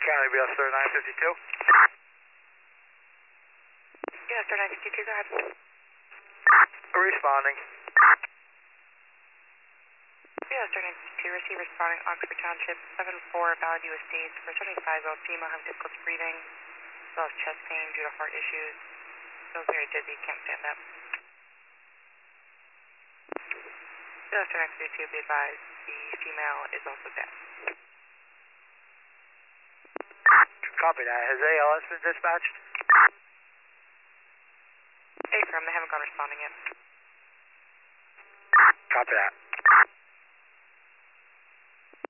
County BS 3952. BS 3952, go ahead. Responding. BS 3952, receive responding Oxford Township 74 Valley View Estates for 75-year-old female having difficulty breathing, as well as chest pain due to heart issues. Feels very dizzy, can't stand up. BS 3952, be advised, the female is also dead. Copy that. Has ALS been dispatched? Affirm, they haven't gone responding yet. Copy that.